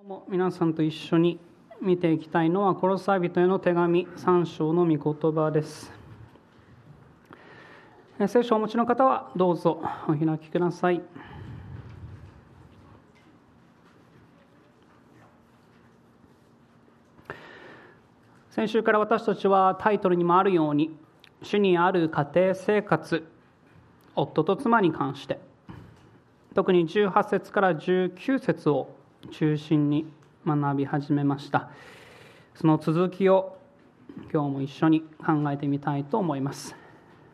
皆さんと一緒に見ていきたいのはコロサイ人への手紙3章の御言葉です。聖書をお持ちの方はどうぞお開きください。先週から私たちはタイトルにもあるように、主にある家庭生活、夫と妻に関して、特に18節から19節を中心に学び始めました。その続きを今日も一緒に考えてみたいと思います。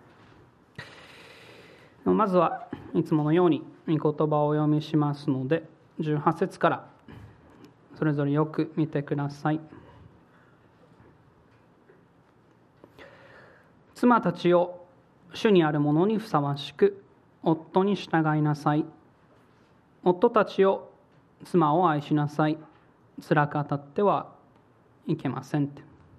まずはいつものように御言葉をお読みしますので、18節からそれぞれよく見てください。妻たちよ、主にあるものにふさわしく夫に従いなさい。夫たちよ、妻を愛しなさい。辛く当たってはいけません。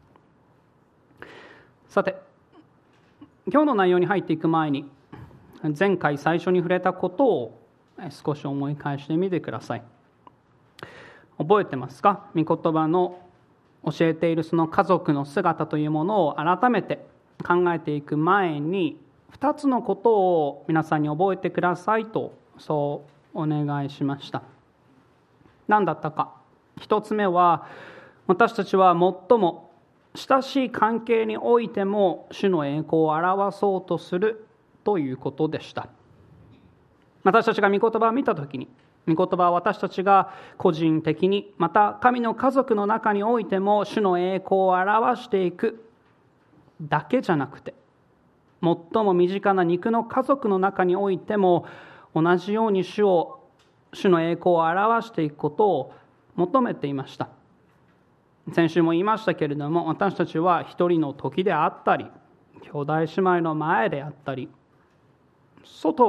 さて、今日の内容に入っていく前に、前回最初に触れたことを少し思い返してみてください。覚えてますか？御言葉の教えているその家族の姿というものを改めて考えていく前に、2つのことを皆さんに覚えてくださいとそうお願いしました。何だったか。一つ目は、私たちは最も親しい関係においても主の栄光を表そうとするということでした。私たちが御言葉を見たときに、御言葉は私たちが個人的に、また神の家族の中においても主の栄光を表していくだけじゃなくて、最も身近な肉の家族の中においても同じように主の栄光を表していくことを求めていました。先週も言いましたけれども、私たちは一人の時であったり、兄弟姉妹の前であったり、外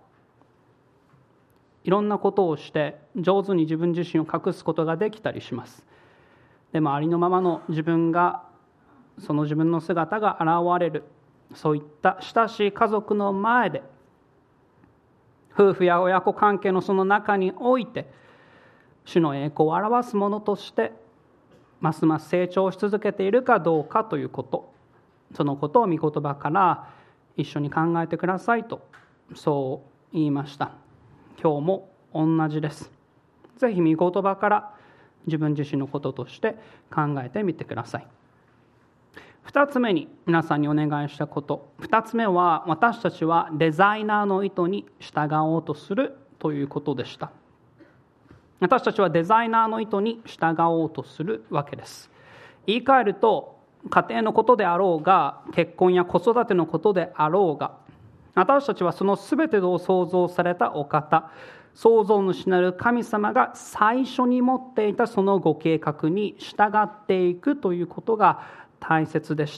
はいろんなことをして上手に自分自身を隠すことができたりします。でもありのままの自分が、その自分の姿が現れる、そういった親しい家族の前で、夫婦や親子関係のその中において、主の栄光を表すものとして、ますます成長し続けているかどうかということ、そのことを御言葉から一緒に考えてくださいと、そう言いました。今日も同じです。ぜひ御言葉から自分自身のこととして考えてみてください。2つ目に皆さんにお願いしたこと。2つ目は、私たちはデザイナーの意図に従おうとするということでした。私たちはデザイナーの意図に従おうとするわけです。言い換えると、家庭のことであろうが、結婚や子育てのことであろうが、私たちはその全てを創造されたお方、創造主なる神様が最初に持っていたそのご計画に従っていくということが大切でした。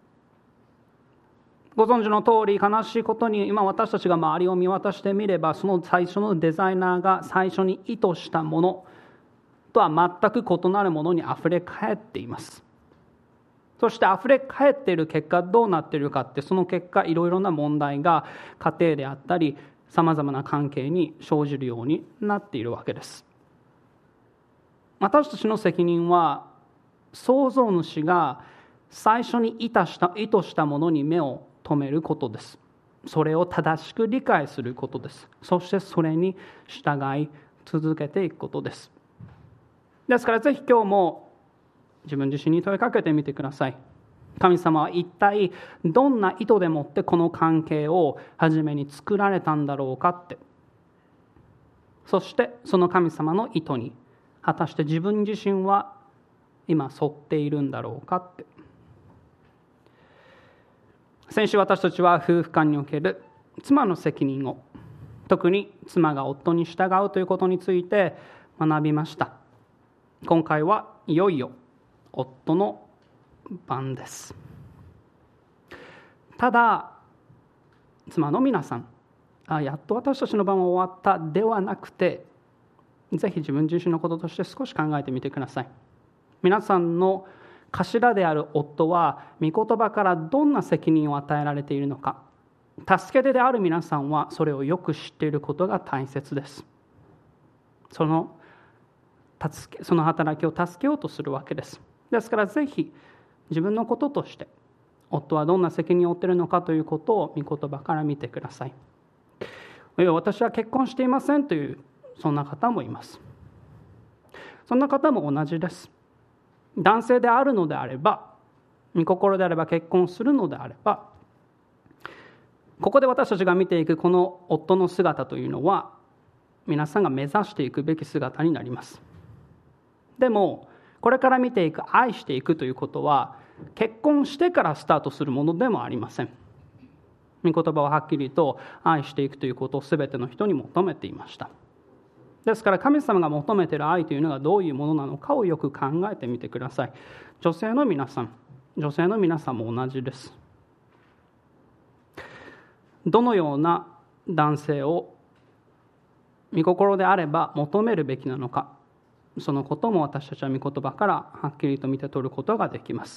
ご存知の通り、悲しいことに今私たちが周りを見渡してみれば、その最初のデザイナーが最初に意図したものとは全く異なるものにあふれ返っています。そしてあふれ返っている結果どうなっているかって、その結果いろいろな問題が家庭であったりさまざまな関係に生じるようになっているわけです。私たちの責任は、創造主が最初に意図したものに目を留めることです。それを正しく理解することです。そしてそれに従い続けていくことです。ですからぜひ今日も自分自身に問いかけてみてください。神様は一体どんな意図でもってこの関係を初めに作られたんだろうかって。そしてその神様の意図に果たして自分自身は今沿っているんだろうかって。先週私たちは夫婦間における妻の責任を、特に妻が夫に従うということについて学びました。今回はいよいよ夫の番です。ただ妻の皆さん、やっと私たちの番は終わったではなくて、ぜひ自分自身のこととして少し考えてみてください。皆さんの頭である夫は御言葉からどんな責任を与えられているのか、助け手である皆さんはそれをよく知っていることが大切です。そのその働きを助けようとするわけです。ですからぜひ自分のこととして夫はどんな責任を負っているのかということを御言葉から見てください。私は結婚していませんというそんな方もいます。そんな方も同じです。男性であるのであれば、御心であれば結婚するのであれば、ここで私たちが見ていくこの夫の姿というのは皆さんが目指していくべき姿になります。でもこれから見ていく愛していくということは結婚してからスタートするものでもありません。御言葉ははっきりと愛していくということを全ての人に求めていました。ですから神様が求めている愛というのがどういうものなのかをよく考えてみてください。女性の皆さんも同じです。どのような男性を御心であれば求めるべきなのか、そのことも私たちは御言葉からはっきりと見て取ることができます。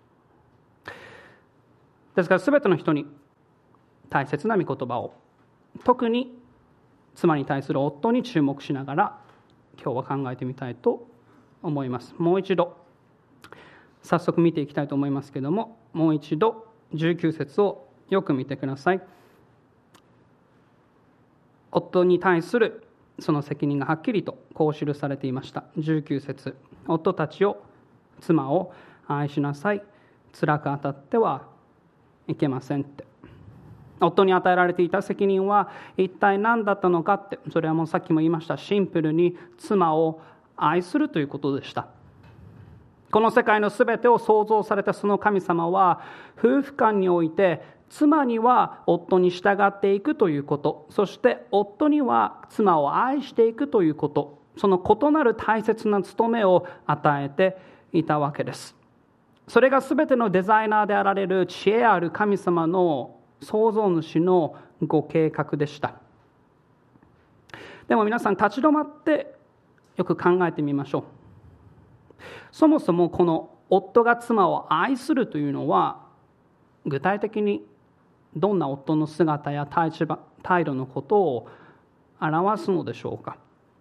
ですから全ての人に大切な御言葉を、特に妻に対する夫に注目しながら今日は考えてみたいと思います。もう一度早速見ていきたいと思いますけれども、もう一度19節をよく見てください。夫に対するその責任がはっきりとこう記されていました。19節、夫たちを、妻を愛しなさい。辛く当たってはいけませんって。夫に与えられていた責任は一体何だったのかって、それはもうさっきも言いました、シンプルに妻を愛するということでした。この世界のすべてを創造されたその神様は、夫婦間において妻には夫に従っていくということ、そして夫には妻を愛していくということ、その異なる大切な務めを与えていたわけです。それがすべてのデザイナーであられる知恵ある神様の創造主のご計画でした。でも皆さん立ち止まってよく考えてみましょう。そもそもこの夫が妻を愛するというのは具体的にどんな夫の姿や態度のことを表すのでしょうか。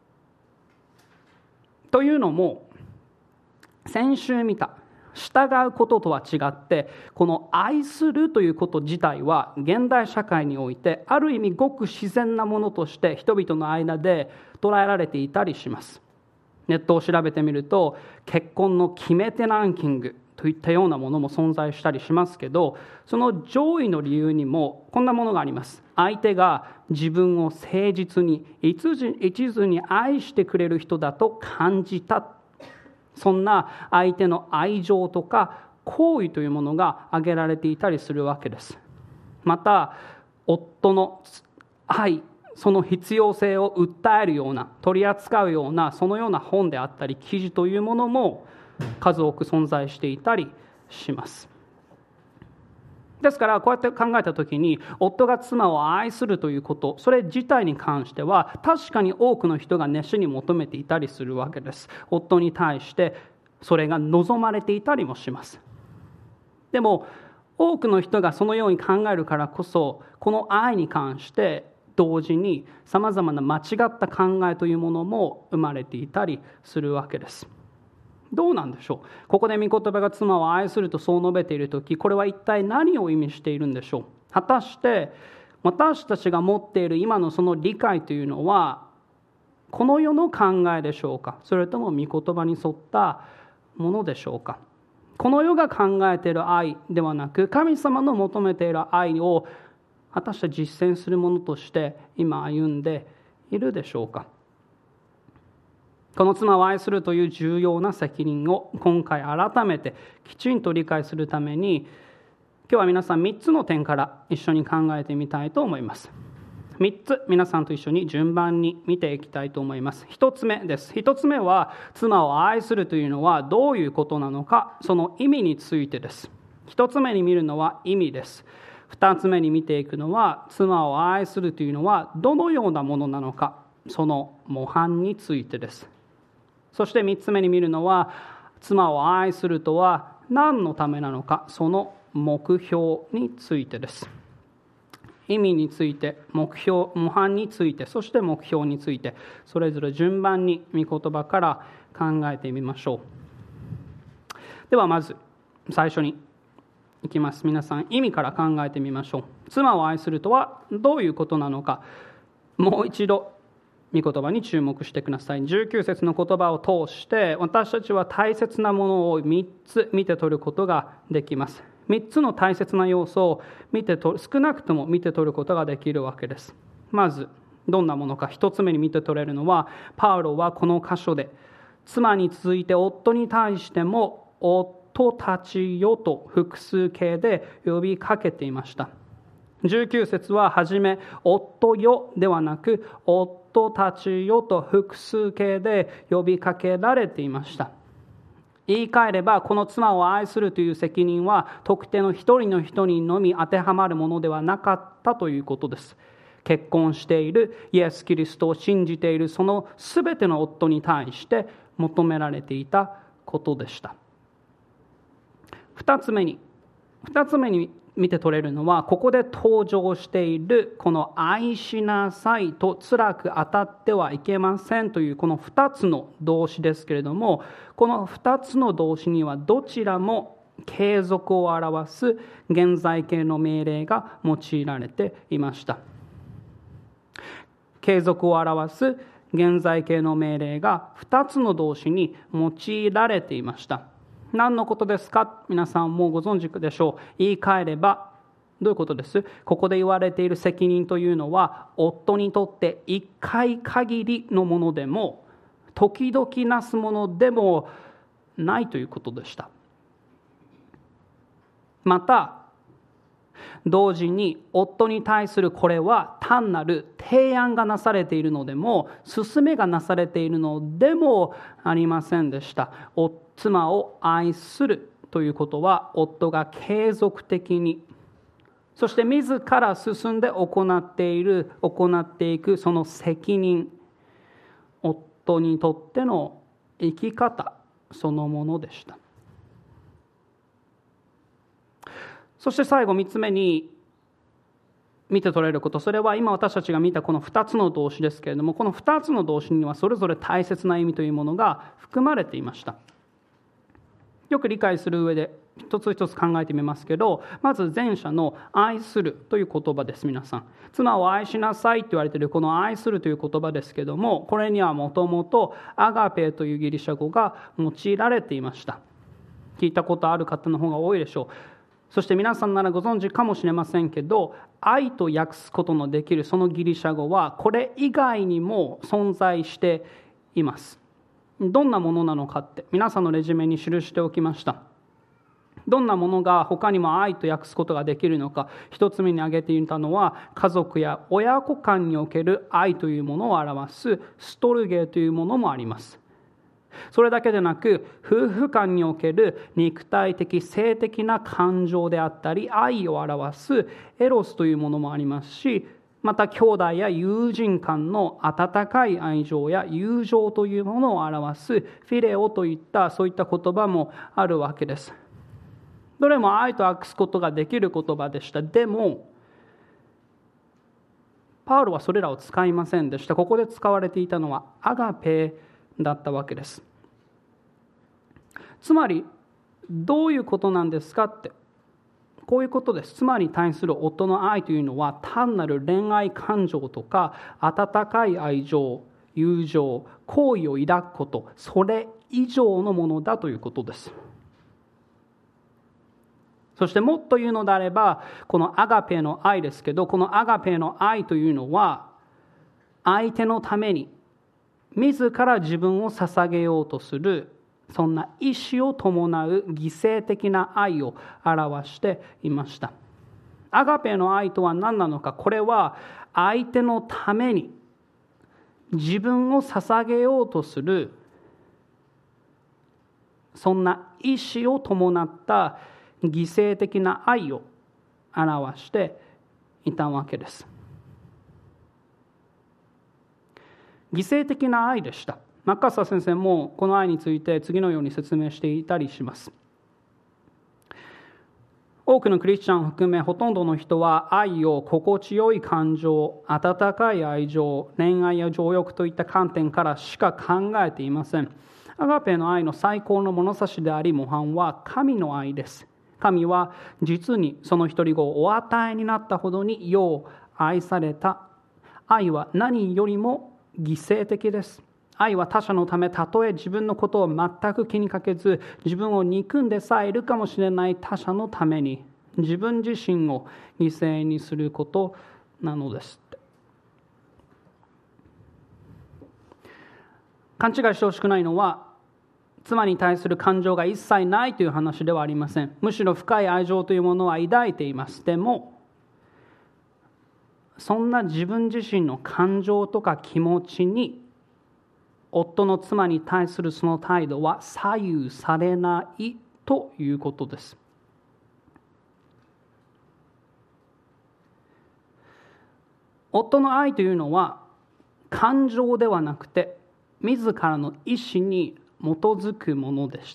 というのも先週見た従うこととは違って、この愛するということ自体は現代社会においてある意味ごく自然なものとして人々の間で捉えられていたりします。ネットを調べてみると結婚の決め手ランキングといったようなものも存在したりしますけど、その上位の理由にもこんなものがあります。相手が自分を誠実に一途に愛してくれる人だと感じた、そんな相手の愛情とか行為というものが挙げられていたりするわけです。また夫の愛、その必要性を訴えるような、取り扱うような、そのような本であったり記事というものも数多く存在していたりします。ですからこうやって考えたときに、夫が妻を愛するということ、それ自体に関しては確かに多くの人が熱心に求めていたりするわけです。夫に対してそれが望まれていたりもします。でも多くの人がそのように考えるからこそ、この愛に関して同時にさまざまな間違った考えというものも生まれていたりするわけです。どうなんでしょう。ここで御言葉が妻を愛するとそう述べているとき、これは一体何を意味しているんでしょう。果たして私たちが持っている今のその理解というのはこの世の考えでしょうか、それとも御言葉に沿ったものでしょうか。この世が考えている愛ではなく、神様の求めている愛を果たして実践するものとして今歩んでいるでしょうか。この妻を愛するという重要な責任を今回改めてきちんと理解するために、今日は皆さん3つの点から一緒に考えてみたいと思います。3つ皆さんと一緒に順番に見ていきたいと思います。1つ目です。1つ目は妻を愛するというのはどういうことなのか、その意味についてです。1つ目に見るのは意味です。2つ目に見ていくのは妻を愛するというのはどのようなものなのか、その模範についてです。そして3つ目に見るのは妻を愛するとは何のためなのか、その目標についてです。 意味について、目標、模範について、そして目標について、それぞれ順番に御言葉から考えてみましょう。ではまず最初にいきます。皆さん、意味から考えてみましょう。妻を愛するとはどういうことなのか、もう一度御言葉に注目してください。19節の言葉を通して私たちは大切なものを3つ見て取ることができます。3つの大切な要素を少なくとも見て取ることができるわけです。まずどんなものか。1つ目に見て取れるのは、パウロはこの箇所で妻に続いて夫に対しても夫たちよと複数形で呼びかけていました。19節ははじめ夫よではなく夫たちよと複数形で呼びかけられていました。言い換えれば、この妻を愛するという責任は特定の一人の人にのみ当てはまるものではなかったということです。結婚しているイエス・キリストを信じているそのすべての夫に対して求められていたことでした。2つ目に見て取れるのは、ここで登場しているこの愛しなさいと辛く当たってはいけませんというこの2つの動詞ですけれども、この2つの動詞にはどちらも継続を表す現在形の命令が用いられていました。継続を表す現在形の命令が2つの動詞に用いられていました。何のことですか？皆さんもうご存知でしょう。言い換えればどういうことです？ここで言われている責任というのは、夫にとって一回限りのものでも時々なすものでもないということでした。また同時に夫に対するこれは単なる提案がなされているのでも勧めがなされているのでもありませんでした。妻を愛するということは、夫が継続的に、そして自ら進んで行っていくその責任、夫にとっての生き方そのものでした。そして最後3つ目に見て取れること、それは今私たちが見たこの2つの動詞ですけれども、この2つの動詞にはそれぞれ大切な意味というものが含まれていました。よく理解する上で一つ一つ考えてみますけど、まず前者の愛するという言葉です。皆さん、妻を愛しなさいと言われているこの愛するという言葉ですけども、これにはもともとアガペというギリシャ語が用いられていました。聞いたことある方の方が多いでしょう。そして皆さんならご存知かもしれませんけど、愛と訳すことのできるそのギリシャ語はこれ以外にも存在しています。どんなものなのかって皆さんのレジュメに記しておきました。どんなものが他にも愛と訳すことができるのか、一つ目に挙げていたのは、家族や親子間における愛というものを表すストルゲというものもあります。それだけでなく、夫婦間における肉体的性的な感情であったり愛を表すエロスというものもありますし、また兄弟や友人間の温かい愛情や友情というものを表すフィレオといったそういった言葉もあるわけです。どれも愛と訳すことができる言葉でした。でもパウロはそれらを使いませんでした。ここで使われていたのはアガペだったわけです。つまりどういうことなんですかって、こういうことです。妻に対する夫の愛というのは単なる恋愛感情とか温かい愛情、友情、好意を抱くこと、それ以上のものだということです。そしてもっと言うのであれば、このアガペの愛ですけど、このアガペの愛というのは相手のために自ら自分を捧げようとする、そんな意志を伴う犠牲的な愛を表していました。アガペの愛とは何なのか。これは相手のために自分を捧げようとする、そんな意志を伴った犠牲的な愛を表していたわけです。犠牲的な愛でした。マッカーサー先生もこの愛について次のように説明していたりします。 多くのクリスチャンを含めほとんどの人は愛を心地よい感情、温かい愛情、恋愛や情欲といった観点からしか考えていません。アガペの愛の最高の物差しであり模範は神の愛です。神は実にその一人子をお与えになったほどに世を愛された。愛は何よりも犠牲的です。愛は他者のため、たとえ自分のことを全く気にかけず、自分を憎んでさえいるかもしれない他者のために、自分自身を犠牲にすることなのです。勘違いしてほしくないのは、妻に対する感情が一切ないという話ではありません。むしろ深い愛情というものは抱いています。でも、そんな自分自身の感情とか気持ちに夫の妻に対するその態度は左右されないということです。夫の愛というのは感情ではなくて自らの意志に基づくものでした。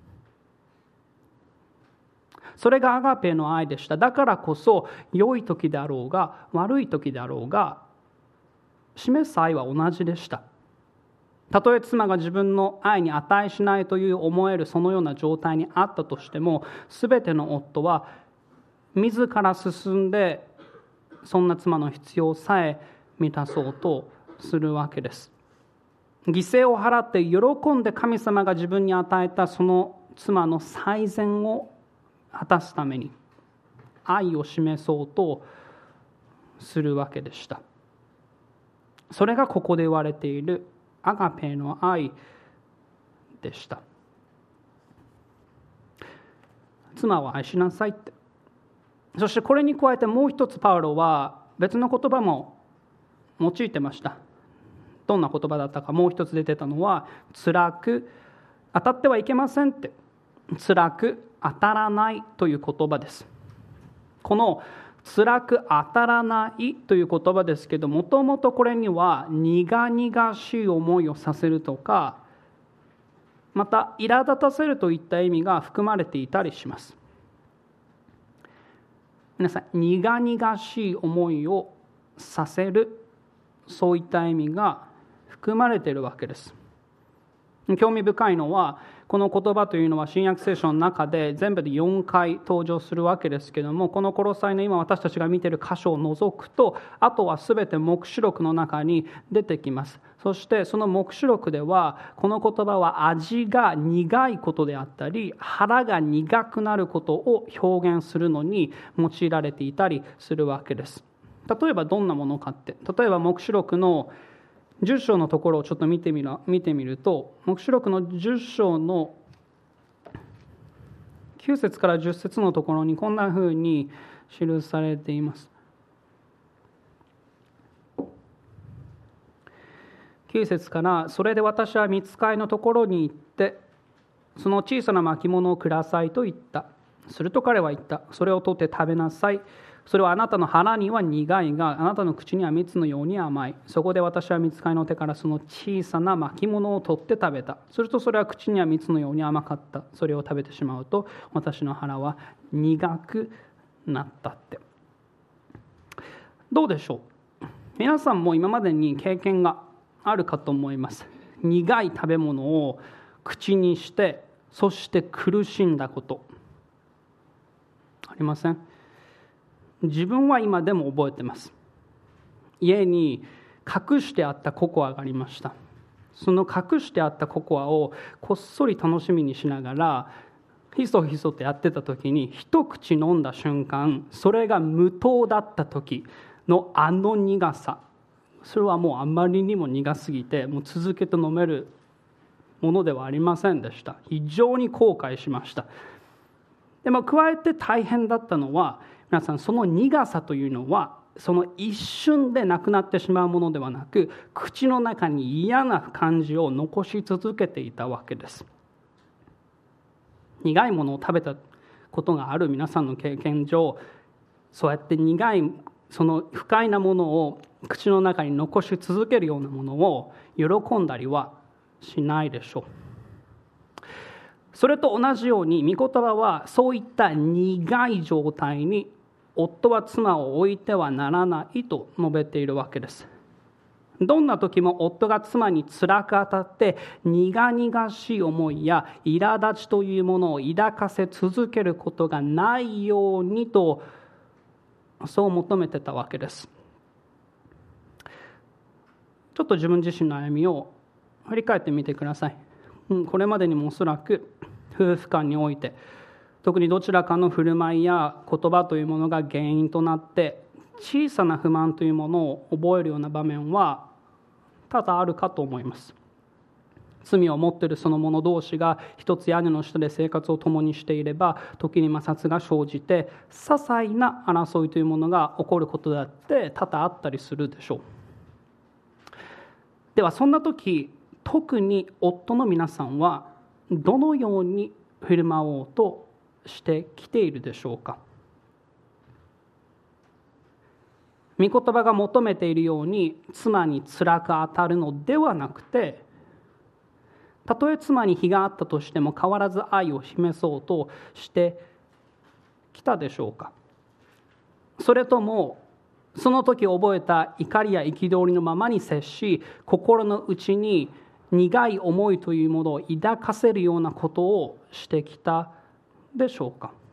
それがアガペの愛でした。だからこそ良い時であろうが悪い時であろうが示す愛は同じでした。たとえ妻が自分の愛に値しないという思えるそのような状態にあったとしても、すべての夫は自ら進んでそんな妻の必要さえ満たそうとするわけです。犠牲を払って喜んで神様が自分に与えたその妻の最善を果たすために愛を示そうとするわけでした。それがここで言われているアガペの愛でした。妻を愛しなさいって。そしてこれに加えてもう一つパウロは別の言葉も用いてました。どんな言葉だったかもう一つ出てたのは、辛く当たってはいけませんって。辛く当たらないという言葉です。この辛く当たらないという言葉ですけど、もともとこれには苦々しい思いをさせるとか、また苛立たせるといった意味が含まれていたりします。皆さん、苦々しい思いをさせる、そういった意味が含まれているわけです。興味深いのは、この言葉というのは新約聖書の中で全部で4回登場するわけですけども、このコロサイの今私たちが見ている箇所を除くと、あとは全て黙示録の中に出てきます。そしてその黙示録では、この言葉は味が苦いことであったり、腹が苦くなることを表現するのに用いられていたりするわけです。例えばどんなものかって、例えば黙示録の10章のところをちょっと見てみると、黙示録の10章の9節から10節のところにこんなふうに記されています。9節から、それで私は御使いのところに行って、その小さな巻物をくださいと言った。すると彼は言った。それを取って食べなさい。それはあなたの腹には苦いが、あなたの口には蜜のように甘い。そこで私は御使いの手からその小さな巻物を取って食べた。するとそれは口には蜜のように甘かった。それを食べてしまうと私の腹は苦くなったって。どうでしょう。皆さんも今までに経験があるかと思います。苦い食べ物を口にして、そして苦しんだことありません？自分は今でも覚えてます。家に隠してあったココアがありました。その隠してあったココアをこっそり楽しみにしながらひそひそってやってた時に、一口飲んだ瞬間、それが無糖だった時のあの苦さ、それはもうあまりにも苦すぎて、もう続けて飲めるものではありませんでした。非常に後悔しました。でも加えて大変だったのは、皆さん、その苦さというのはその一瞬でなくなってしまうものではなく、口の中に嫌な感じを残し続けていたわけです。苦いものを食べたことがある皆さんの経験上、そうやって苦い、その不快なものを口の中に残し続けるようなものを喜んだりはしないでしょう。 それと同じように御言葉はそういった苦い状態に夫は妻を置いてはならないと述べているわけです。どんな時も夫が妻に辛く当たって苦々しい思いや苛立ちというものを抱かせ続けることがないようにとそう求めてたわけです。ちょっと自分自身の歩みを振り返ってみてください。これまでにもおそらく夫婦間において特にどちらかの振る舞いや言葉というものが原因となって小さな不満というものを覚えるような場面は多々あるかと思います。罪を持っているその者同士が一つ屋根の下で生活を共にしていれば時に摩擦が生じて些細な争いというものが起こることだって多々あったりするでしょう。ではそんな時特に夫の皆さんはどのように振る舞おうとしてきているでしょうか。御言葉が求めているように妻に辛く当たるのではなくて、たとえ妻に非があったとしても変わらず愛を示そうとしてきたでしょうか。それともその時覚えた怒りや憤りのままに接し、心の内に苦い思いというものを抱かせるようなことをしてきたでしょうか。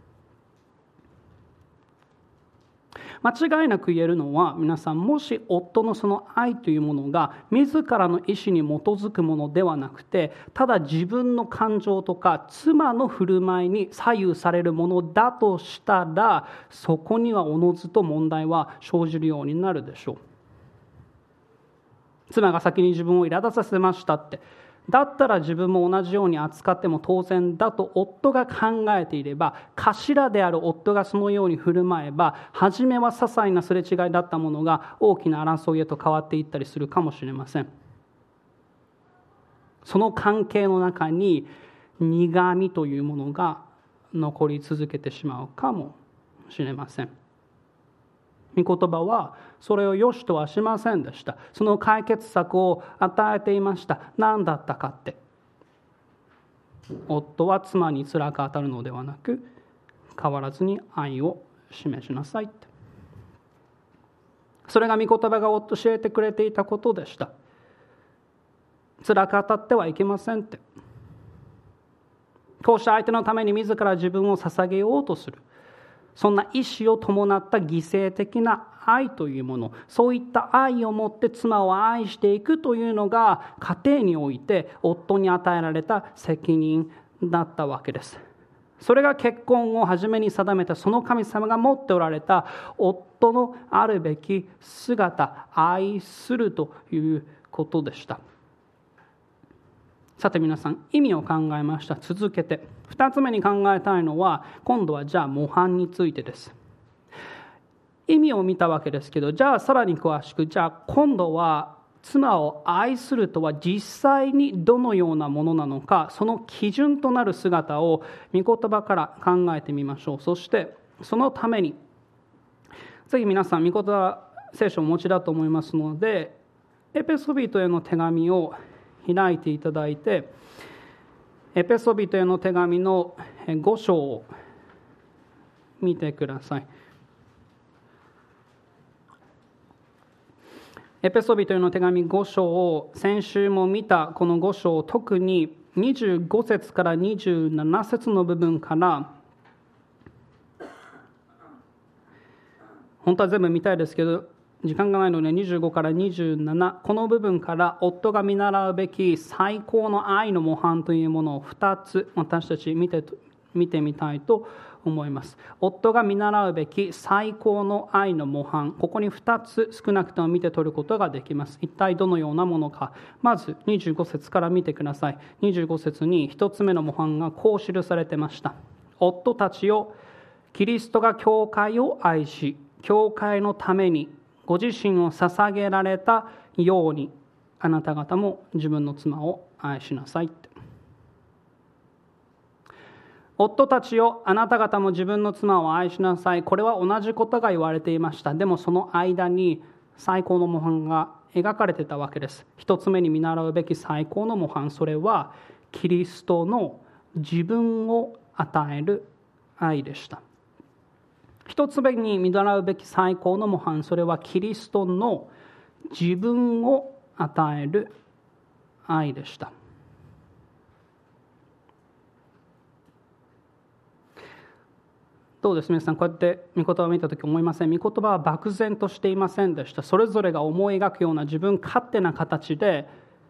間違いなく言えるのは、皆さん、もし夫のその愛というものが自らの意思に基づくものではなくて、ただ自分の感情とか妻の振る舞いに左右されるものだとしたら、そこにはおのずと問題は生じるようになるでしょう。妻が先に自分を苛立たせましたって、だったら自分も同じように扱っても当然だと夫が考えていれば、頭である夫がそのように振る舞えば、初めは些細なすれ違いだったものが大きな争いへと変わっていったりするかもしれません。その関係の中に苦みというものが残り続けてしまうかもしれません。御言葉はそれを良しとはしませんでした。その解決策を与えていました。何だったかって、夫は妻に辛く当たるのではなく、変わらずに愛を示しなさいって。それが御言葉が教えてくれていたことでした。辛く当たってはいけませんって。こうした相手のために自ら自分を捧げようとする、そんな意志を伴った犠牲的な愛というもの、そういった愛を持って妻を愛していくというのが家庭において夫に与えられた責任だったわけです。それが結婚を初めに定めたその神様が持っておられた夫のあるべき姿、愛するということでした。さて皆さん、意味を考えました。続けて2つ目に考えたいのは、今度はじゃあ模範についてです。意味を見たわけですけど、じゃあさらに詳しく、じゃあ今度は妻を愛するとは実際にどのようなものなのか、その基準となる姿を御言葉から考えてみましょう。そしてそのためにぜひ皆さん御言葉聖書をお持ちだと思いますので、エペソビトへの手紙を開いていただいて、エペソビトへの手紙の5章を見てください。エペソビトへの手紙5章を、先週も見たこの5章を特に25節から27節の部分から、本当は全部見たいですけど時間がないので25から27、この部分から夫が見習うべき最高の愛の模範というものを2つ私たち見てみたいと思います。夫が見習うべき最高の愛の模範、ここに2つ少なくとも見て取ることができます。一体どのようなものか。まず25節から見てください。25節に1つ目の模範がこう記されてました。夫たちよ、キリストが教会を愛し、教会のためにご自身を捧げられたように、あなた方も自分の妻を愛しなさいって。夫たちよ、あなた方も自分の妻を愛しなさい。これは同じことが言われていました。でもその間に最高の模範が描かれてたわけです。一つ目に見習うべき最高の模範、それはキリストの自分を与える愛でした。一つ目に見習うべき最高の模範、それはキリストの自分を与える愛でした。どうです皆さん、こうやって御言葉を見たとき思いません？御言葉は漠然としていませんでした。それぞれが思い描くような自分勝手な形で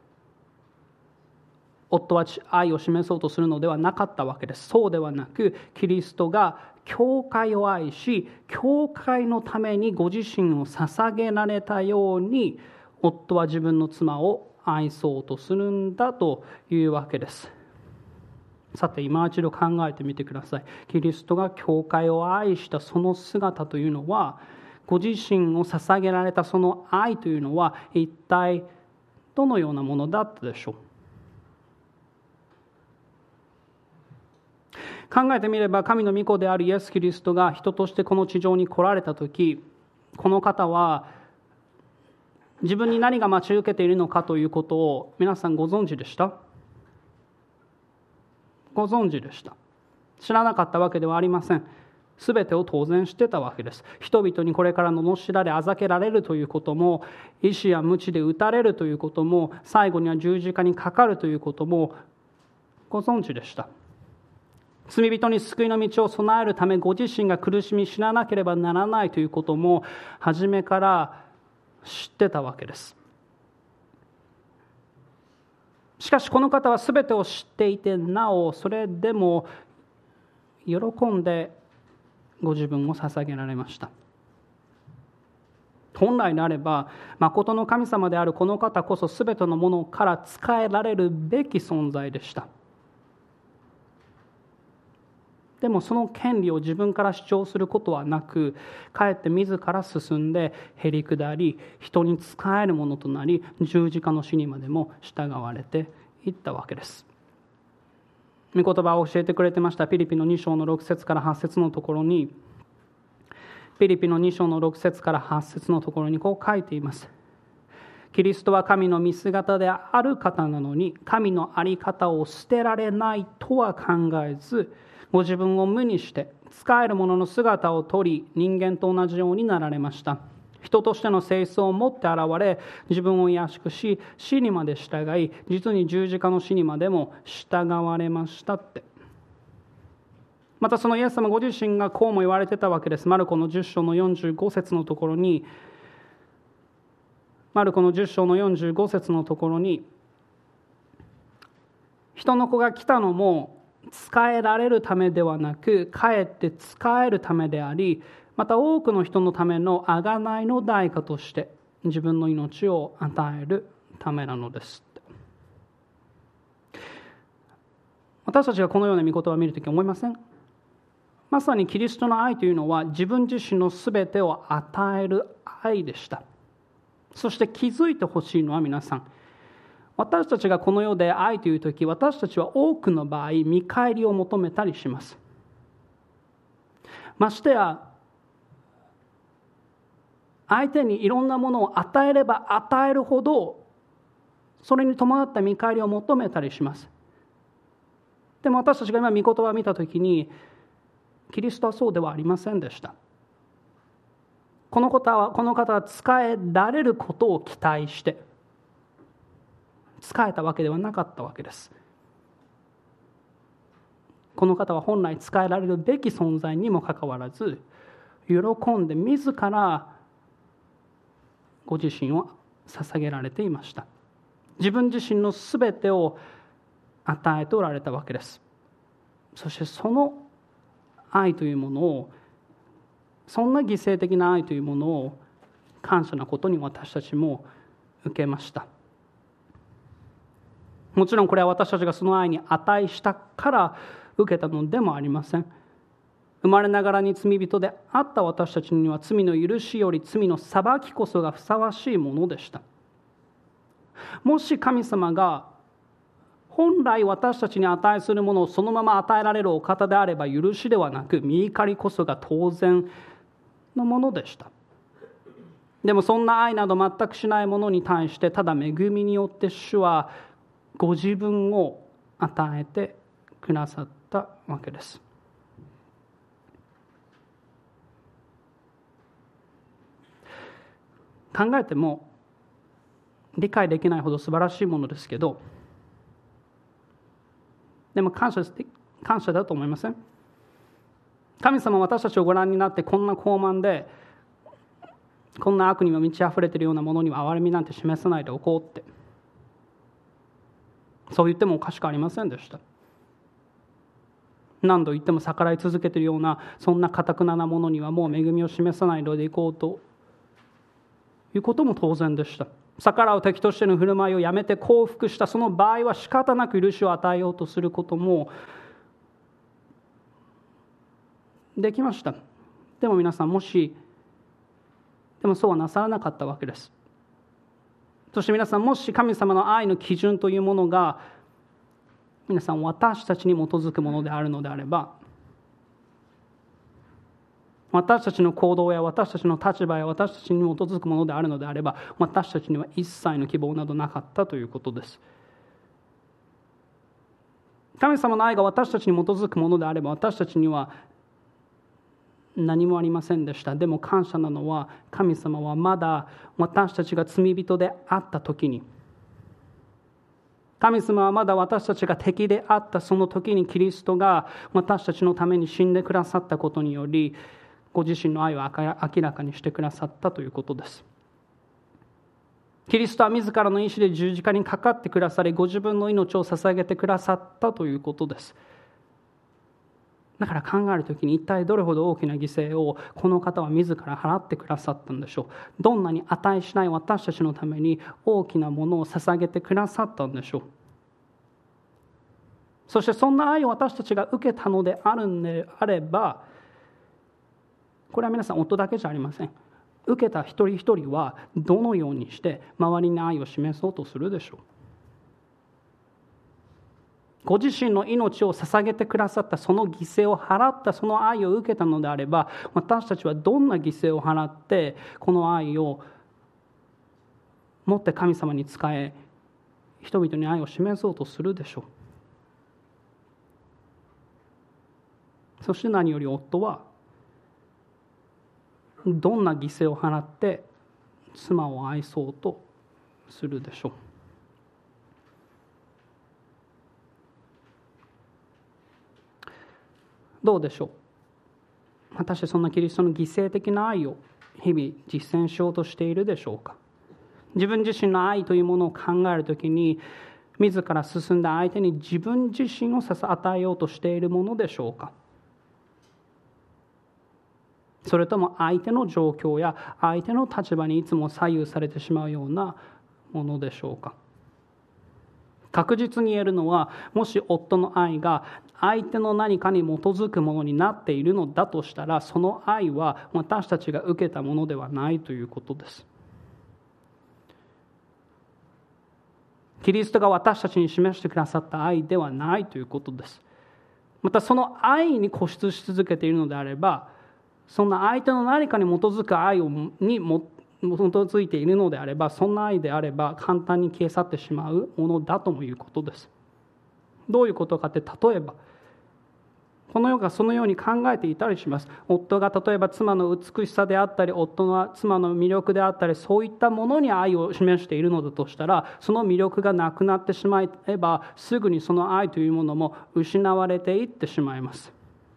夫は愛を示そうとするのではなかったわけです。そうではなく、キリストが教会を愛し、教会のためにご自身を捧げられたように、夫は自分の妻を愛そうとするんだというわけです。さて、今一度考えてみてください。キリストが教会を愛したその姿というのは、ご自身を捧げられたその愛というのは、一体どのようなものだったでしょう。考えてみれば、神の御子であるイエス・キリストが人としてこの地上に来られたとき、この方は自分に何が待ち受けているのかということを皆さんご存知でした？ご存知でした。知らなかったわけではありません。すべてを当然知ってたわけです。人々にこれから罵られ、あざけられるということも、意志や無知で打たれるということも、最後には十字架にかかるということもご存知でした。罪人に救いの道を備えるため、ご自身が苦しみ死ななければならないということも初めから知ってたわけです。しかしこの方は全てを知っていて、なおそれでも喜んでご自分を捧げられました。本来であれば、誠の神様であるこの方こそ全てのものから仕えられるべき存在でした。でもその権利を自分から主張することはなく、かえって自ら進んでへり下り、人に仕えるものとなり、十字架の死にまでも従われていったわけです。御言葉を教えてくれてましたピリピの2章の6節から8節のところに、ピリピの2章の6節から8節のところにこう書いています。キリストは神の見姿である方なのに、神の在り方を捨てられないとは考えず、ご自分を無にして仕える者の姿をとり、人間と同じようになられました。人としての性質を持って現れ、自分を卑しくし、死にまで従い、実に十字架の死にまでも従われましたって。またそのイエス様ご自身がこうも言われてたわけです。マルコの10章の45節のところに、マルコの10章の45節のところに、人の子が来たのも仕えられるためではなく、かえって仕えるためであり、また多くの人のための贖いの代価として自分の命を与えるためなのです。私たちがこのような御言葉を見るとき思いません？まさにキリストの愛というのは自分自身のすべてを与える愛でした。そして気づいてほしいのは皆さん、私たちがこの世で愛というとき、私たちは多くの場合見返りを求めたりします。ましてや相手にいろんなものを与えれば与えるほど、それに伴った見返りを求めたりします。でも私たちが今御言葉を見たときに、キリストはそうではありませんでした。この方は仕えられることを期待して仕えたわけではなかったわけです。この方は本来仕えられるべき存在にもかかわらず、喜んで自らご自身を捧げられていました。自分自身のすべてを与えておられたわけです。そしてその愛というものを、そんな犠牲的な愛というものを感謝なことに私たちも受けました。もちろんこれは私たちがその愛に値したから受けたのでもありません。生まれながらに罪人であった私たちには、罪の許しより罪の裁きこそがふさわしいものでした。もし神様が本来私たちに値するものをそのまま与えられるお方であれば、許しではなく御怒りこそが当然のものでした。でもそんな愛など全くしないものに対して、ただ恵みによって主はご自分を与えてくださったわけです。考えても理解できないほど素晴らしいものですけど、でも感謝だと思いません？神様は私たちをご覧になって、こんな高慢でこんな悪にも満ち溢れているようなものには憐れみなんて示さないでおこうって、そう言ってもおかしくありませんでした。何度言っても逆らい続けているようなそんな堅なものにはもう恵みを示さないのでいこうということも当然でした。逆らう敵としての振る舞いをやめて降伏したその場合は仕方なく許しを与えようとすることもできました。でも皆さん、でもそうはなさらなかったわけです。そして皆さん、もし神様の愛の基準というものが皆さん私たちに基づくものであるのであれば、私たちの行動や私たちの立場や私たちに基づくものであるのであれば、私たちには一切の希望などなかったということです。神様の愛が私たちに基づくものであれば、私たちには何もありませんでした。でも感謝なのは、神様はまだ私たちが罪人であった時に、神様はまだ私たちが敵であったその時に、キリストが私たちのために死んでくださったことにより、ご自身の愛を明らかにしてくださったということです。キリストは自らの意志で十字架にかかってくださり、ご自分の命を捧げてくださったということです。だから考えるときに、一体どれほど大きな犠牲をこの方は自ら払ってくださったんでしょう。どんなに値しない私たちのために大きなものを捧げてくださったんでしょう。そしてそんな愛を私たちが受けたのであるんであれば、これは皆さん夫だけじゃありません。受けた一人一人はどのようにして周りに愛を示そうとするでしょう。ご自身の命を捧げてくださった、その犠牲を払った、その愛を受けたのであれば、私たちはどんな犠牲を払ってこの愛を持って神様に仕え、人々に愛を示そうとするでしょう。そして何より夫はどんな犠牲を払って妻を愛そうとするでしょう。どうでしょう。果たしてそんなキリストの犠牲的な愛を日々実践しようとしているでしょうか。自分自身の愛というものを考えるときに、自ら進んだ相手に自分自身を与えようとしているものでしょうか。それとも相手の状況や相手の立場にいつも左右されてしまうようなものでしょうか。確実に言えるのは、もし夫の愛が相手の何かに基づくものになっているのだとしたら、その愛は私たちが受けたものではないということです。キリストが私たちに示してくださった愛ではないということです。またその愛に固執し続けているのであれば、そんな相手の何かに基づく愛に基づいているのであれば、そんな愛であれば簡単に消え去ってしまうものだともいうことです。どういうことかって、例えばこの世がそのように考えていたりします。夫が例えば妻の美しさであったり、夫の妻の魅力であったり、そういったものに愛を示しているのだとしたら、その魅力がなくなってしまえば、すぐにその愛というものも失われていってしまいます。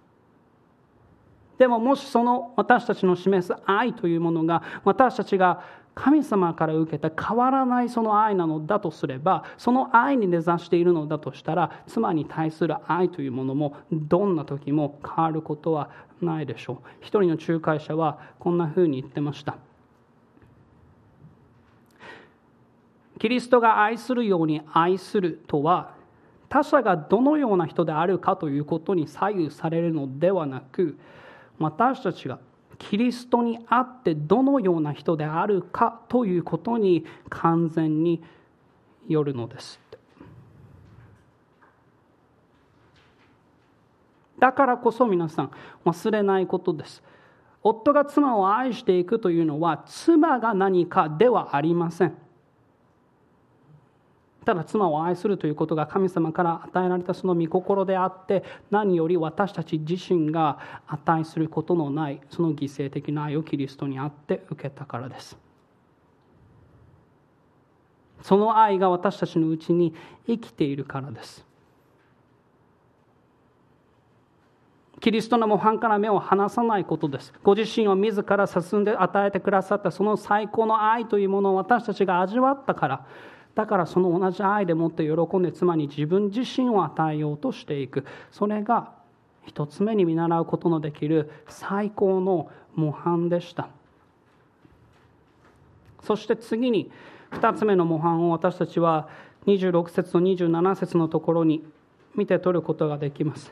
でももしその私たちの示す愛というものが、私たちが神様から受けた変わらないその愛なのだとすれば、その愛に根ざしているのだとしたら、妻に対する愛というものもどんな時も変わることはないでしょう。一人の仲介者はこんなふうに言ってました。キリストが愛するように愛するとは、他者がどのような人であるかということに左右されるのではなく、私たちがキリストにあってどのような人であるかということに完全によるのです。だからこそ皆さん忘れないことです。夫が妻を愛していくというのは、妻が何かではありません。 ただ妻を愛するということが神様から与えられたその御心であって、何より私たち自身が値することのないその犠牲的な愛をキリストにあって受けたからです。その愛が私たちのうちに生きているからです。キリストの模範から目を離さないことです。ご自身を自ら進んで与えてくださったその最高の愛というものを私たちが味わったから、だからその同じ愛でもって喜んで妻に自分自身を与えようとしていく。それが一つ目に見習うことのできる最高の模範でした。そして次に2つ目の模範を私たちは26節と27節のところに見て取ることができます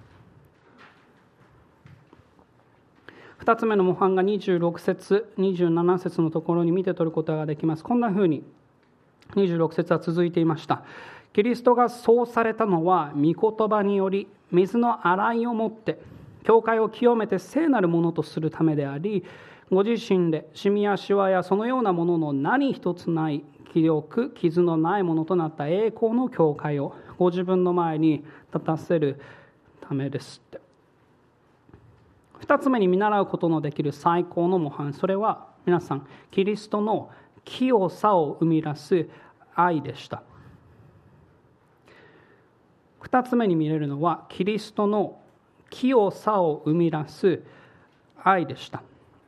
。2つ目の模範が26節27節のところに見て取ることができます。こんなふうに26節は続いていました。キリストがそうされたのは御言葉により水の洗いをもって教会を清めて聖なるものとするためであり、ご自身でシミやシワやそのようなものの何一つない清く傷のないものとなった栄光の教会をご自分の前に立たせるためですって。2つ目に見習うことのできる最高の模範、それは皆さんキリストの清さを生み出す愛でした。2つ目に見れるのはキリストの清さを生み出す愛でした。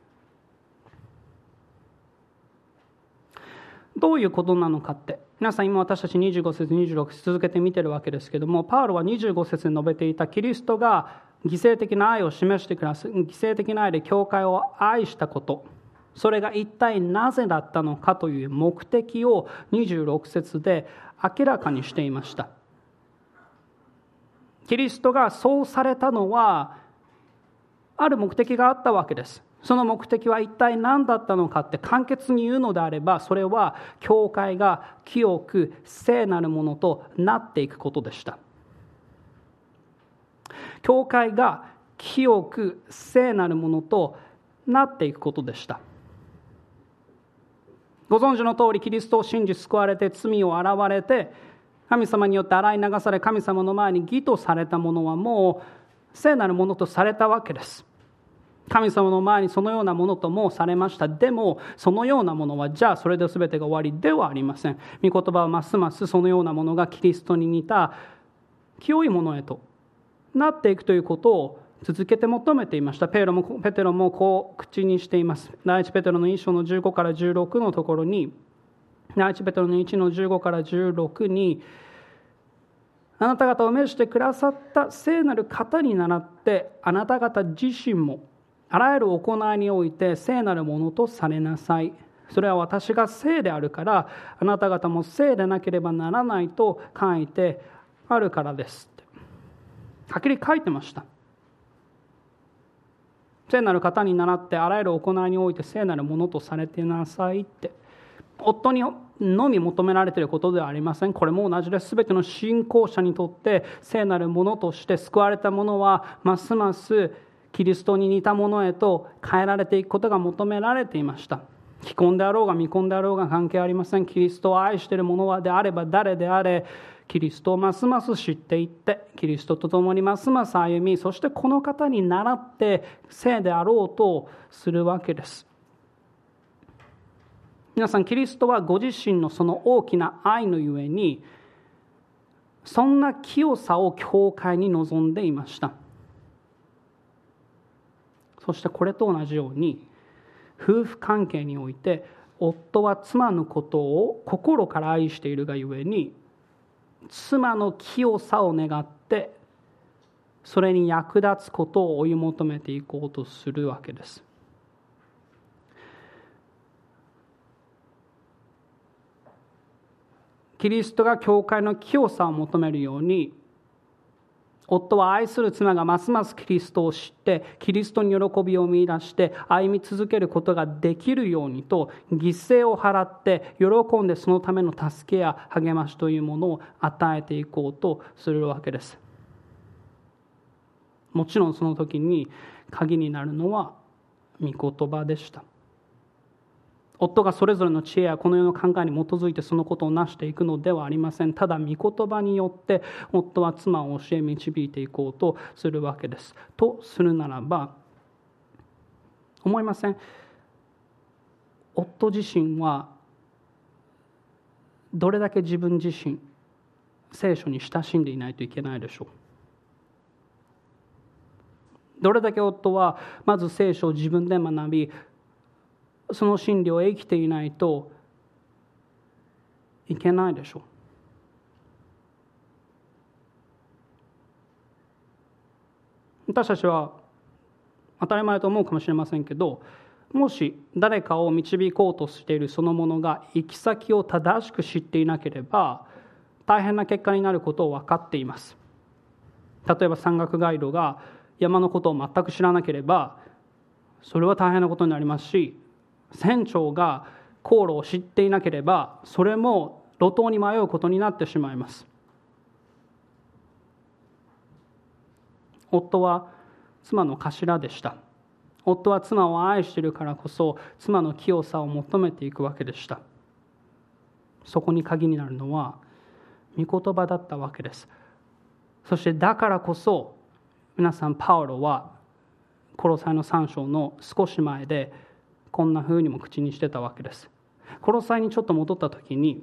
どういうことなのかって、皆さん今私たち25節26節続けて見てるわけですけども、パウロは25節に述べていたキリストが犠牲的な愛を示してくださる、犠牲的な愛で教会を愛したこと、それが一体なぜだったのかという目的を26節で明らかにしていました。キリストがそうされたのはある目的があったわけです。その目的は一体何だったのかって簡潔に言うのであれば、それは教会が清く聖なるものとなっていくことでした。教会が清く聖なるものとなっていくことでした。ご存知の通り、キリストを信じ救われて罪を洗われて神様によって洗い流され、神様の前に義とされたものはもう聖なるものとされたわけです。神様の前にそのようなものともされました。でもそのようなものはじゃあそれで全てが終わりではありません。御言葉はますますそのようなものがキリストに似た清いものへとなっていくということを続けて求めていました。ペテロもこう口にしています。第一ペテロの1章の15から16のところに、第一ペテロの1の15から16に、あなた方を召してくださった聖なる方に倣ってあなた方自身もあらゆる行いにおいて聖なるものとされなさい。それは私が聖であるからあなた方も聖でなければならないと書いてあるからですってはっきり書いてました。聖なる方に倣ってあらゆる行いにおいて聖なるものとされてなさいって、夫にのみ求められていることではありません。これも同じです。すべての信仰者にとって聖なるものとして救われたものはますますキリストに似たものへと変えられていくことが求められていました。既婚であろうが未婚であろうが関係ありません。キリストを愛している者であれば誰であれ、キリストをますます知っていって、キリストと共にますます歩み、そしてこの方に倣って聖であろうとするわけです。皆さん、キリストはご自身のその大きな愛のゆえに、そんな清さを教会に望んでいました。そしてこれと同じように、夫婦関係において、夫は妻のことを心から愛しているがゆえに、妻の清さを願って、それに役立つことを追い求めていこうとするわけです。キリストが教会の清さを求めるように、夫は愛する妻がますますキリストを知って、キリストに喜びを見出して歩み続けることができるようにと、犠牲を払って喜んでそのための助けや励ましというものを与えていこうとするわけです。もちろんその時に鍵になるのは御言葉でした。 夫がそれぞれの知恵やこの世の考えに基づいてそのことをなしていくのではありません。ただ御言葉によって夫は妻を教え導いていこうとするわけです。とするならば、思いません？夫自身はどれだけ自分自身聖書に親しんでいないといけないでしょう。どれだけ夫はまず聖書を自分で学び、その真理を生きていないといけないでしょう。私たちは当たり前と思うかもしれませんけど、もし誰かを導こうとしているそのものが行き先を正しく知っていなければ大変な結果になることを分かっています。例えば山岳ガイドが山のことを全く知らなければそれは大変なことになりますし、船長が航路を知っていなければそれも路頭に迷うことになってしまいます。夫は妻の頭でした。夫は妻を愛しているからこそ妻の清さを求めていくわけでした。そこに鍵になるのは御言葉だったわけです。そしてだからこそ皆さん、パウロはコロサイの3章の少し前でこんな風にも口にしてたわけです。コロサイにちょっと戻った時に、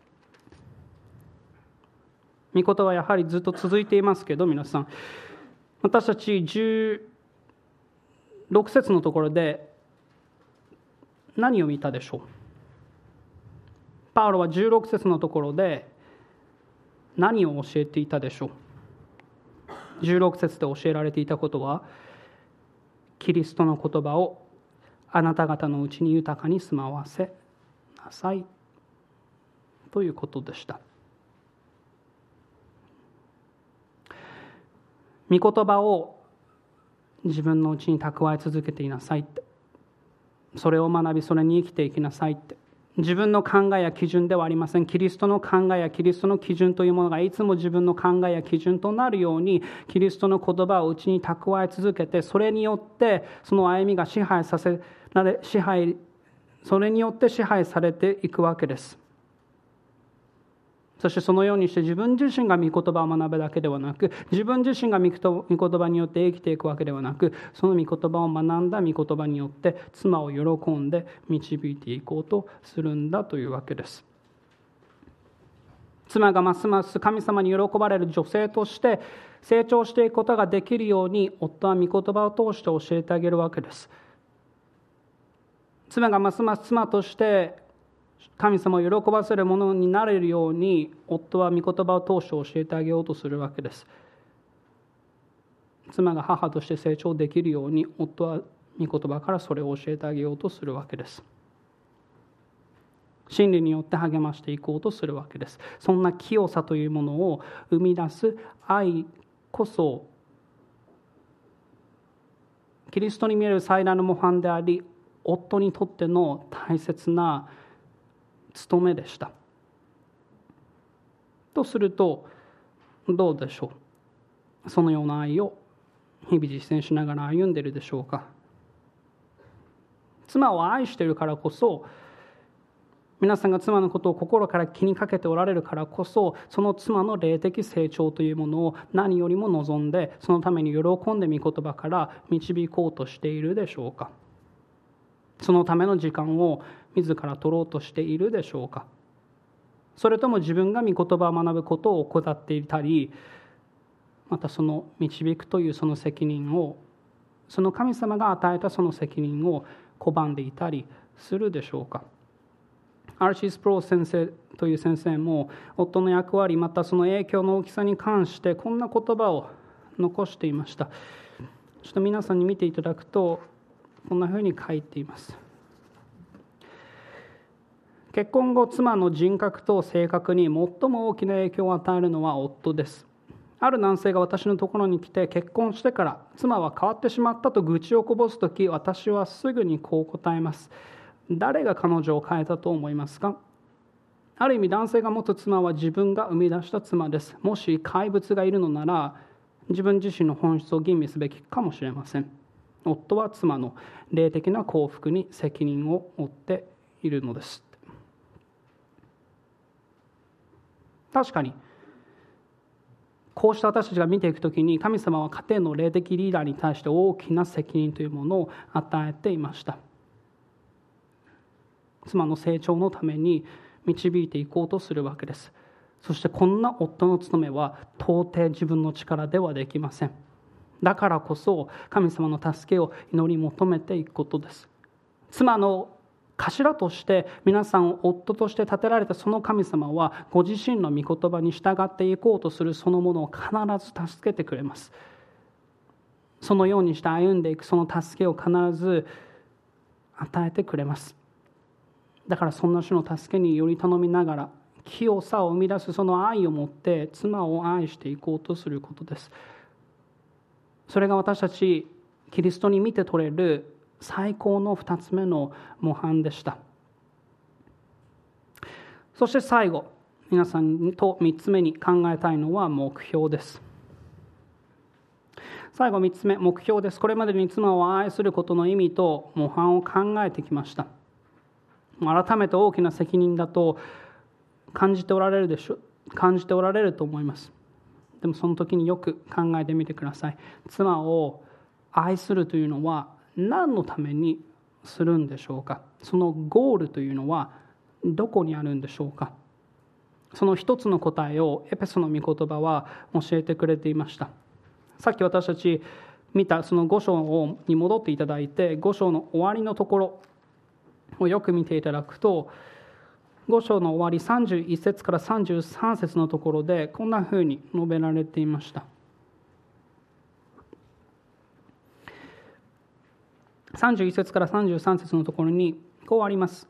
御言葉はやはりずっと続いていますけど、皆さん、私たち16節のところで何を見たでしょう。パウロは16節のところで何を教えていたでしょう。16節で教えられていたことは、キリストの言葉をあなた方のうちに豊かに住まわせなさいということでした。御言葉を自分のうちに蓄え続けていなさいって、それを学びそれに生きていきなさいって、自分の考えや基準ではありません。キリストの考えやキリストの基準というものがいつも自分の考えや基準となるように、キリストの言葉をうちに蓄え続けて、それによってその歩みがそれによって支配されていくわけです。そしてそのようにして自分自身が御言葉を学ぶだけではなく、自分自身が御言葉によって生きていくわけではなく、その御言葉を学んだ御言葉によって妻を喜んで導いていこうとするんだというわけです。妻がますます神様に喜ばれる女性として成長していくことができるように、夫は御言葉を通して教えてあげるわけです。妻がますます妻として神様を喜ばせるものになれるように、夫は御言葉を通して教えてあげようとするわけです。妻が母として成長できるように、夫は御言葉からそれを教えてあげようとするわけです。真理によって励ましていこうとするわけです。そんな清さというものを生み出す愛こそ、キリストに見える最大の模範であり、夫にとっての大切な務めでした。とするとどうでしょう。そのような愛を日々実践しながら歩んでいるでしょうか。妻を愛しているからこそ、皆さんが妻のことを心から気にかけておられるからこそ、その妻の霊的成長というものを何よりも望んで、そのために喜んで御言葉から導こうとしているでしょうか。そのための時間を自ら取ろうとしているでしょうか。それとも自分が御言葉を学ぶことを怠っていたり、またその導くというその責任を、その神様が与えたその責任を拒んでいたりするでしょうか。アルシー・スプロー先生という先生も、夫の役割またその影響の大きさに関してこんな言葉を残していました。ちょっと皆さんに見ていただくとこんなふうに書いています。結婚後、妻の人格と性格に最も大きな影響を与えるのは夫です。ある男性が私のところに来て、結婚してから妻は変わってしまったと愚痴をこぼすとき、私はすぐにこう答えます。誰が彼女を変えたと思いますか？ある意味、男性が持つ妻は自分が生み出した妻です。もし怪物がいるのなら、自分自身の本質を吟味すべきかもしれません。夫は妻の霊的な幸福に責任を負っているのです。確かにこうした私たちが見ていくときに、神様は家庭の霊的リーダーに対して大きな責任というものを与えていました。妻の成長のために導いていこうとするわけです。そしてこんな夫の務めは到底自分の力ではできません。だからこそ神様の助けを祈り求めていくことです。妻の頭として皆さんを夫として立てられたその神様は、ご自身の御言葉に従っていこうとするそのものを必ず助けてくれます。そのようにして歩んでいくその助けを必ず与えてくれます。だからそんな主の助けにより頼みながら、清さを生み出すその愛を持って妻を愛していこうとすることです。それが私たちキリストに見て取れる最高の2つ目の模範でした。そして最後、皆さんと3つ目に考えたいのは目標です。最後3つ目、目標です。これまでに妻を愛することの意味と模範を考えてきました。改めて大きな責任だと感じておられると思います。でもその時によく考えてみてください。妻を愛するというのは何のためにするんでしょうか。そのゴールというのはどこにあるんでしょうか。その一つの答えをエペソの御言葉は教えてくれていました。さっき私たち見たその5章に戻っていただいて、5章の終わりのところをよく見ていただくと、5章の終わり31節から33節のところでこんなふうに述べられていました。31節から33節のところにこうあります。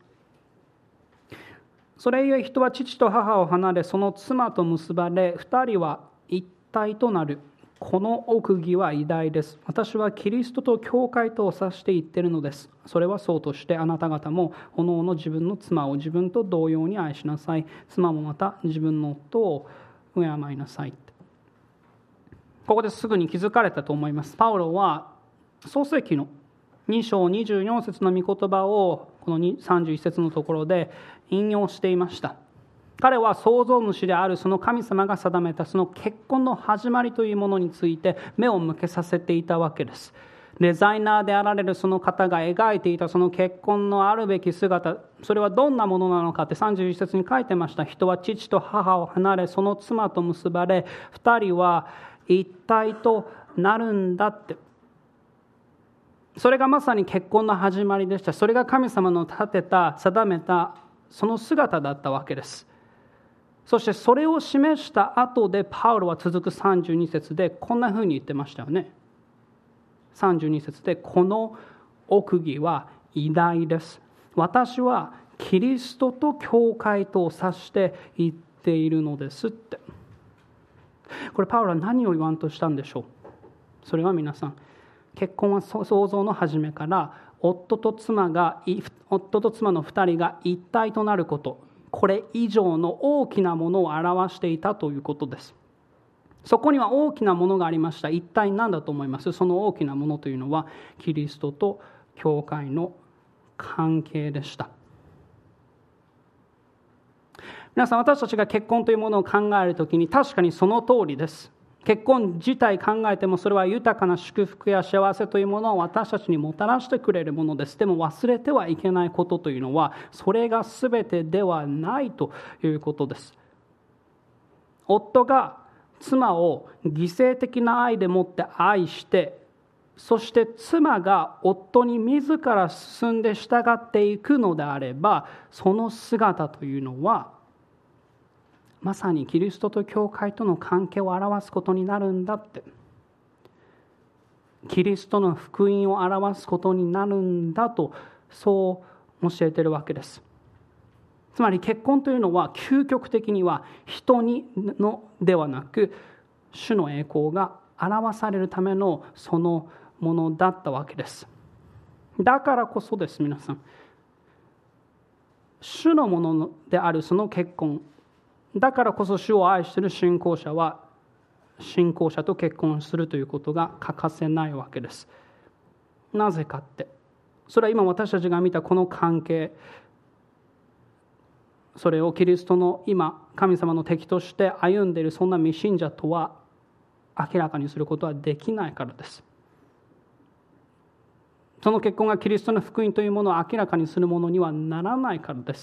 それゆえ人は父と母を離れ、その妻と結ばれ、二人は一体となる。この奥義は偉大です。私はキリストと教会とを指して言っているのです。それはそうとしてあなた方もおのおの自分の妻を自分と同様に愛しなさい。妻もまた自分の夫を敬いなさい。ここですぐに気づかれたと思います。パウロは創世記の2章24節の御言葉をこの31節のところで引用していました。彼は創造主であるその神様が定めたその結婚の始まりというものについて目を向けさせていたわけです。デザイナーであられるその方が描いていたその結婚のあるべき姿、それはどんなものなのかって31節に書いてました。人は父と母を離れ、その妻と結ばれ、二人は一体となるんだって。それがまさに結婚の始まりでした。それが神様の立てた、定めたその姿だったわけです。そしてそれを示した後でパウロは続く32節でこんなふうに言ってましたよね。32節でこの奥義は偉大です。私はキリストと教会とを指して言っているのですって。これパウロは何を言わんとしたんでしょう。それは皆さん、結婚は創造の初めから夫と妻の2人が一体となること、これ以上の大きなものを表していたということです。そこには大きなものがありました。一体何だと思います？その大きなものというのはキリストと教会の関係でした。皆さん、私たちが結婚というものを考えるときに確かにその通りです。結婚自体考えてもそれは豊かな祝福や幸せというものを私たちにもたらしてくれるものです。でも忘れてはいけないことというのはそれが全てではないということです。夫が妻を犠牲的な愛でもって愛して、そして妻が夫に自ら進んで従っていくのであれば、その姿というのはまさにキリストと教会との関係を表すことになるんだって。キリストの福音を表すことになるんだと、そう教えているわけです。つまり結婚というのは究極的には人のではなく、主の栄光が表されるためのそのものだったわけです。だからこそです、皆さん、主のものであるその結婚、だからこそ主を愛している信仰者は信仰者と結婚するということが欠かせないわけです。なぜかって、それは今私たちが見たこの関係、 それをキリストの今神様の敵として歩んでいるそんな未信者とは明らかにすることはできないからです。その結婚がキリストの福音というものを明らかにするものにはならないからです。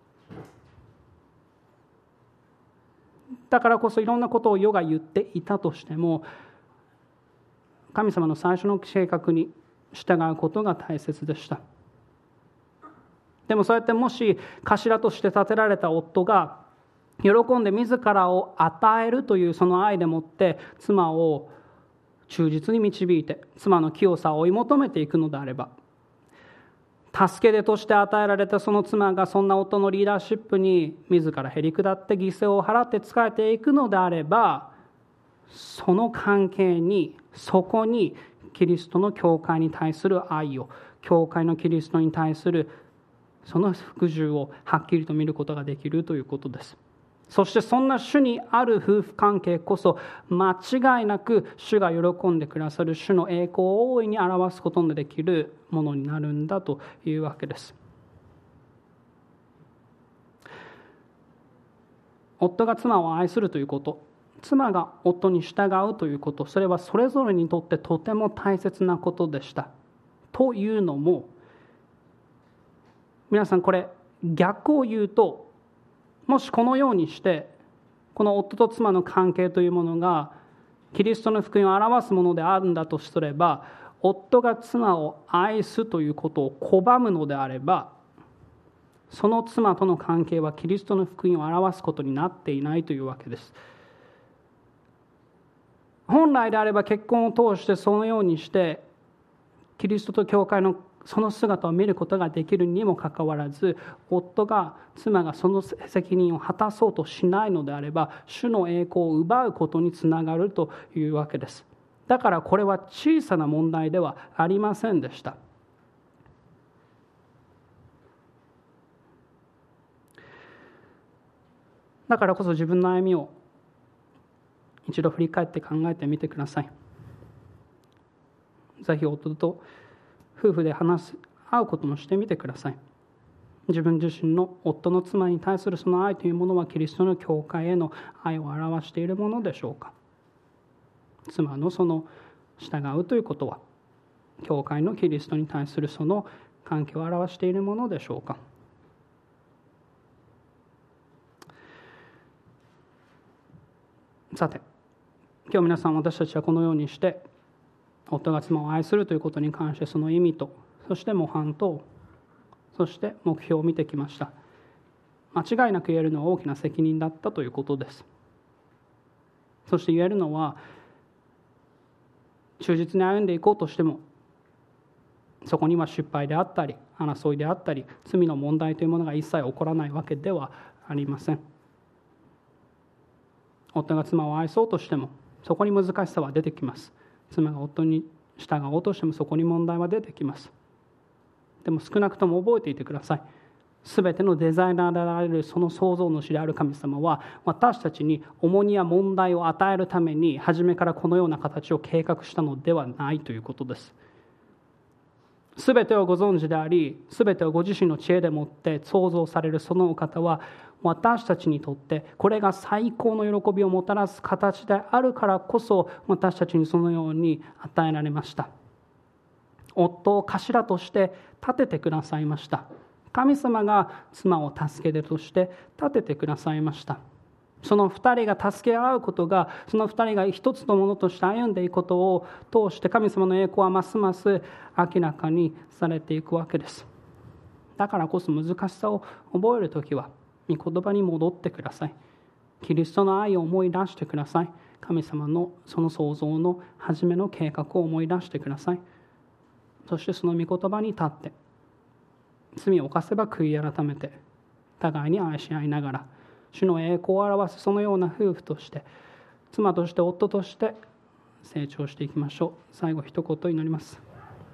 だからこそいろんなことを世が言っていたとしても、神様の最初の計画に従うことが大切でした。でもそうやってもし頭として立てられた夫が喜んで自らを与えるというその愛でもって妻を忠実に導いて妻の清さを追い求めていくのであれば、助け手として与えられたその妻がそんな夫のリーダーシップに自らへり下って犠牲を払って仕えていくのであれば、その関係にそこにキリストの教会に対する愛を、教会のキリストに対するその服従をはっきりと見ることができるということです。そしてそんな主にある夫婦関係こそ間違いなく主が喜んでくださる主の栄光を大いに表すことのできるものになるんだというわけです。夫が妻を愛するということ、妻が夫に従うということ、それはそれぞれにとってとても大切なことでした。というのも、皆さんこれ逆を言うと、もしこのようにしてこの夫と妻の関係というものがキリストの福音を表すものであるんだとすれば、夫が妻を愛すということを拒むのであれば、その妻との関係はキリストの福音を表すことになっていないというわけです。本来であれば結婚を通してそのようにしてキリストと教会のその姿を見ることができるにもかかわらず、妻がその責任を果たそうとしないのであれば、主の栄光を奪うことにつながるというわけです。だからこれは小さな問題ではありませんでした。だからこそ自分の歩みを一度振り返って考えてみてください。ぜひ夫と夫婦で会うこともしてみてください。自分自身の夫の妻に対するその愛というものはキリストの教会への愛を表しているものでしょうか。妻のその従うということは教会のキリストに対するその関係を表しているものでしょうか。さて、今日皆さん、私たちはこのようにして夫が妻を愛するということに関してその意味と、そして模範と、そして目標を見てきました。間違いなく言えるのは大きな責任だったということです。そして言えるのは、忠実に歩んでいこうとしてもそこには失敗であったり争いであったり罪の問題というものが一切起こらないわけではありません。夫が妻を愛そうとしてもそこに難しさは出てきます。妻が夫に従おうとしてもそこに問題は出てきます。でも少なくとも覚えていてください。すべてのデザイナーであられるその創造主である神様は私たちに重荷や問題を与えるために初めからこのような形を計画したのではないということです。すべてをご存知であり、すべてをご自身の知恵でもって創造されるそのお方は私たちにとってこれが最高の喜びをもたらす形であるからこそ私たちにそのように与えられました。夫を頭として立ててくださいました。神様が妻を助け手として立ててくださいました。その二人が助け合うことが、その二人が一つのものとして歩んでいくことを通して神様の栄光はますます明らかにされていくわけです。だからこそ難しさを覚えるときは御言葉に戻ってください。キリストの愛を思い出してください。神様のその創造の初めの計画を思い出してください。そしてその御言葉に立って罪を犯せば悔い改めて互いに愛し合いながら主の栄光を表すそのような夫婦として妻として夫として成長していきましょう。最後一言祈ります。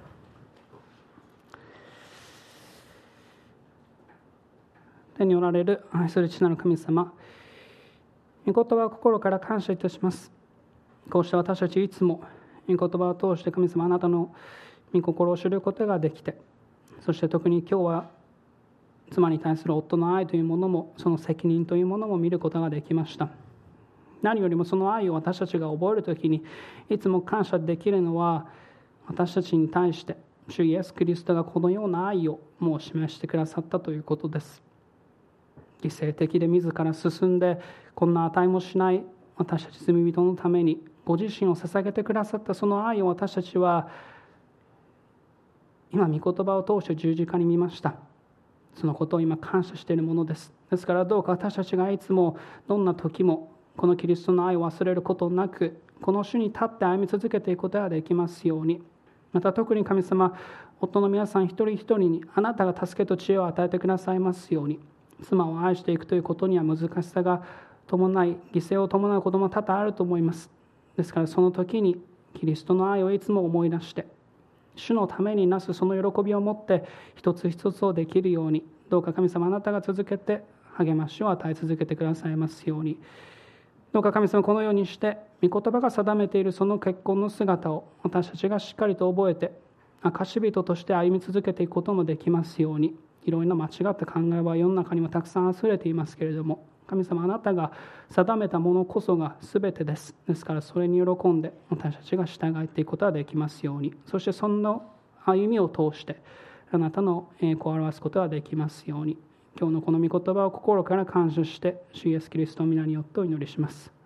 天におられる愛する父なる神様、御言葉を心から感謝いたします。こうして私たちいつも御言葉を通して神様あなたの御心を知ることができて、そして特に今日は妻に対する夫の愛というものも、その責任というものも見ることができました。何よりもその愛を私たちが覚えるときにいつも感謝できるのは、私たちに対して主イエス・キリストがこのような愛をもう示してくださったということです。犠牲的で自ら進んで、こんな値もしない私たち罪人のためにご自身を捧げてくださったその愛を、私たちは今御言葉を通して十字架に見ました。そのことを今感謝しているものです。ですからどうか私たちがいつもどんな時もこのキリストの愛を忘れることなく、この主に立って歩み続けていくことができますように。また特に神様、夫の皆さん一人一人にあなたが助けと知恵を与えてくださいますように。妻を愛していくということには難しさが伴い、犠牲を伴うことも多々あると思います。ですからその時にキリストの愛をいつも思い出して、主のためになすその喜びを持って一つ一つをできるように、どうか神様あなたが続けて励ましを与え続けてくださいますように。どうか神様、このようにして御言葉が定めているその結婚の姿を私たちがしっかりと覚えて、証人として歩み続けていくこともできますように。いろいろな間違った考えは世の中にもたくさんあふれていますけれども、神様あなたが定めたものこそが全てです。ですからそれに喜んで私たちが従っていくことができますように。そしてその歩みを通してあなたの栄光を表すことができますように。今日のこの御言葉を心から感謝して、主イエスキリストの皆によってお祈りします。